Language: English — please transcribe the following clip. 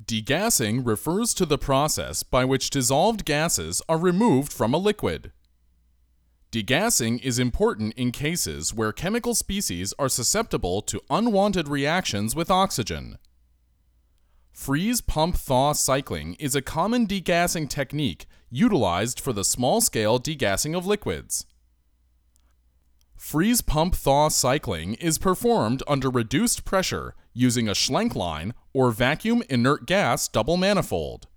Degassing refers to the process by which dissolved gases are removed from a liquid. Degassing is important in cases where chemical species are susceptible to unwanted reactions with oxygen. Freeze-pump-thaw cycling is a common degassing technique utilized for the small-scale degassing of liquids. Freeze-pump-thaw cycling is performed under reduced pressure using a Schlenk line or vacuum inert gas double manifold.